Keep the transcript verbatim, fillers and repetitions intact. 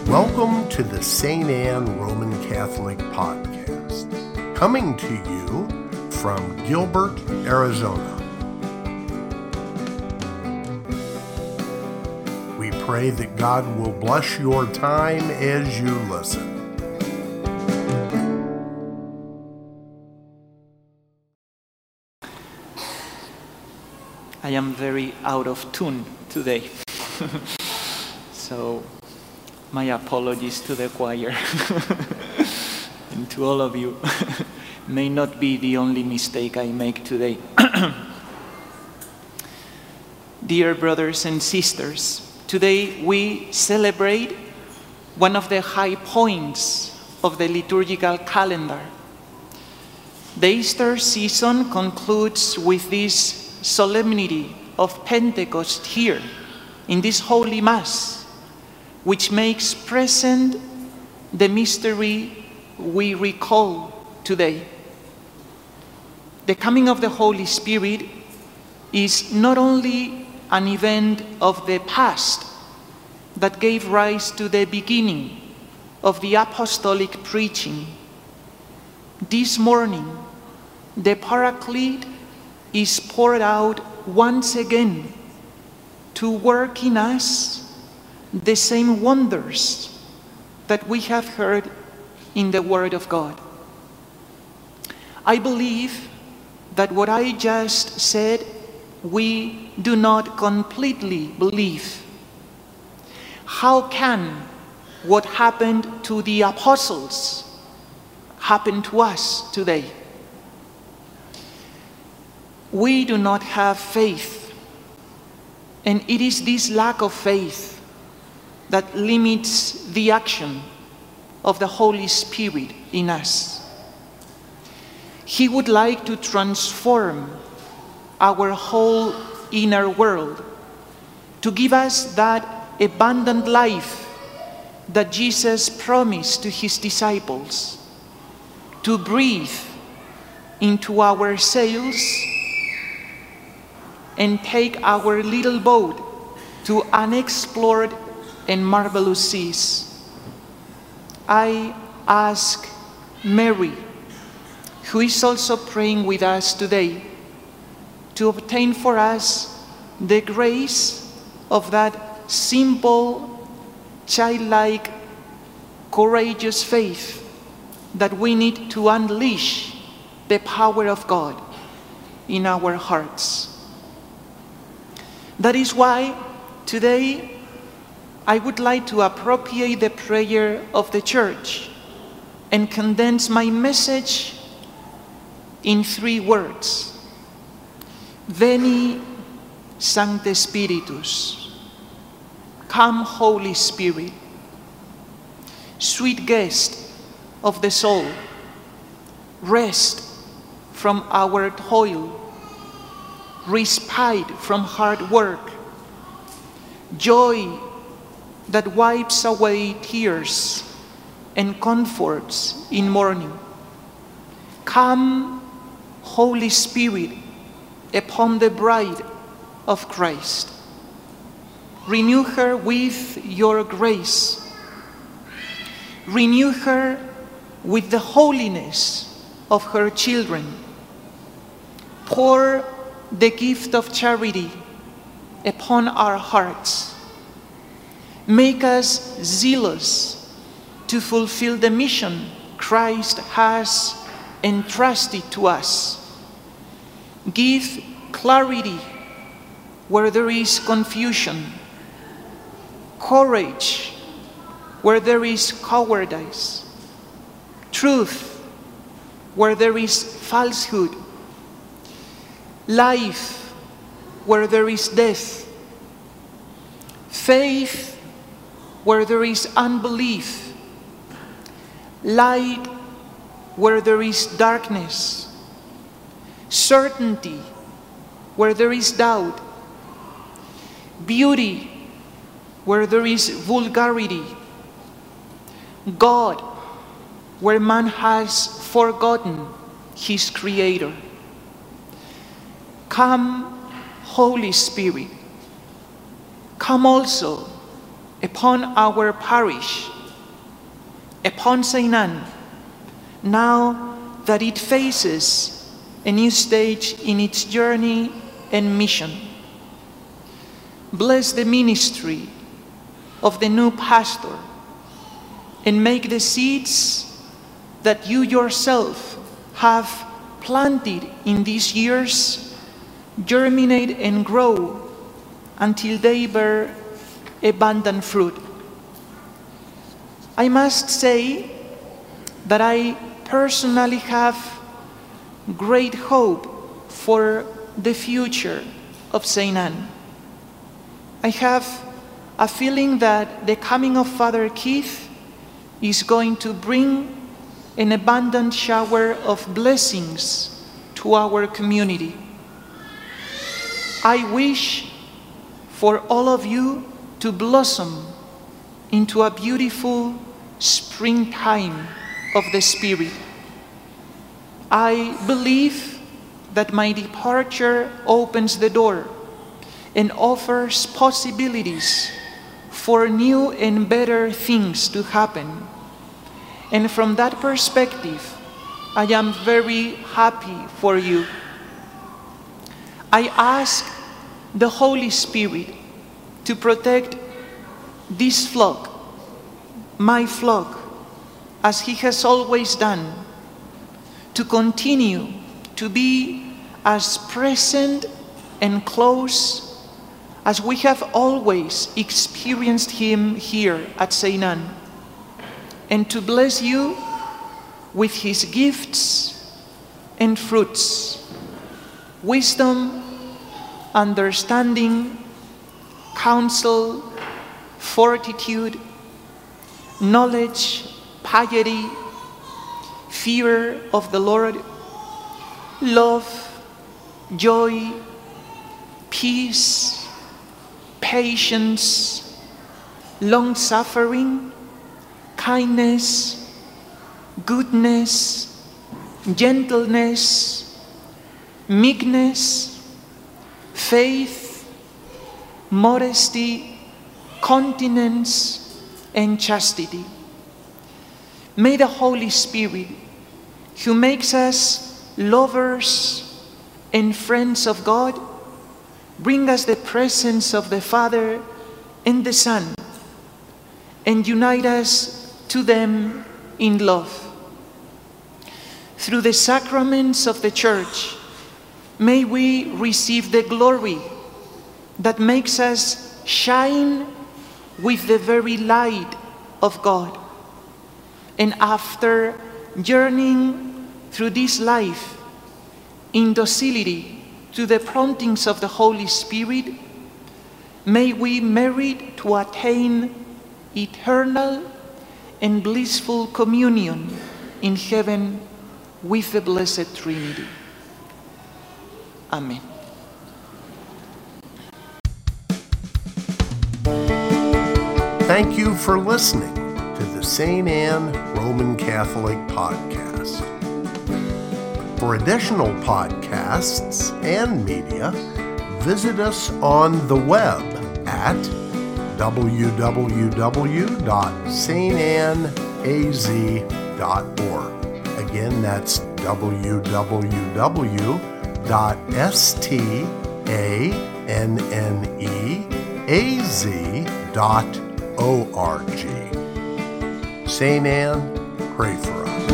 Welcome to the Saint Anne Roman Catholic Podcast, coming to you from Gilbert, Arizona. We pray that God will bless your time as you listen. I am very out of tune today, so my apologies to the choir and to all of you. May not be the only mistake I make today. Dear brothers and sisters, today we celebrate one of the high points of the liturgical calendar. The Easter season concludes with this solemnity of Pentecost here in this Holy Mass, which makes present the mystery we recall today. The coming of the Holy Spirit is not only an event of the past that gave rise to the beginning of the apostolic preaching. This morning, the Paraclete is poured out once again to work in us the same wonders that we have heard in the Word of God. I believe that what I just said, we do not completely believe. How can what happened to the apostles happen to us today? We do not have faith, and it is this lack of faith that limits the action of the Holy Spirit in us. He would like to transform our whole inner world, to give us that abundant life that Jesus promised to his disciples, to breathe into our sails and take our little boat to unexplored and marvelous seas. I ask Mary, who is also praying with us today, to obtain for us the grace of that simple, childlike, courageous faith that we need to unleash the power of God in our hearts. That is why today I would like to appropriate the prayer of the Church and condense my message in three words. Veni, Sancte Spiritus. Come, Holy Spirit. Sweet guest of the soul, rest from our toil, respite from hard work, joy that wipes away tears and comforts in mourning. Come, Holy Spirit, upon the bride of Christ. Renew her with your grace. Renew her with the holiness of her children. Pour the gift of charity upon our hearts. Make us zealous to fulfill the mission Christ has entrusted to us. Give clarity where there is confusion, courage where there is cowardice, truth where there is falsehood, life where there is death, faith where there is unbelief, light where there is darkness, certainty where there is doubt, beauty where there is vulgarity, God where man has forgotten his Creator. Come, Holy Spirit, come also upon our parish upon Saint Anne, now that it faces a new stage in its journey and mission. Bless the ministry of the new pastor and make the seeds that you yourself have planted in these years germinate and grow until they bear abundant fruit. I must say that I personally have great hope for the future of Saint Anne. I have a feeling that the coming of Father Keith is going to bring an abundant shower of blessings to our community. I wish for all of you to blossom into a beautiful springtime of the Spirit. I believe that my departure opens the door and offers possibilities for new and better things to happen. And from that perspective, I am very happy for you. I ask the Holy Spirit to protect this flock, my flock, as He has always done, to continue to be as present and close as we have always experienced Him here at Saint Anne, and to bless you with His gifts and fruits, wisdom, understanding, counsel, fortitude, knowledge, piety, fear of the Lord, love, joy, peace, patience, long-suffering, kindness, goodness, gentleness, meekness, faith, modesty, continence, and chastity. May the Holy Spirit, who makes us lovers and friends of God, bring us the presence of the Father and the Son, and unite us to them in love. Through the sacraments of the Church, may we receive the glory that makes us shine with the very light of God. And after journeying through this life in docility to the promptings of the Holy Spirit, may we merit to attain eternal and blissful communion in heaven with the Blessed Trinity. Amen. Thank you for listening to the Saint Anne Roman Catholic Podcast. For additional podcasts and media, visit us on the web at w w w dot saint anne a z dot org. Again, that's w w w dot saint anne a z dot org. Saint Anne, pray for us.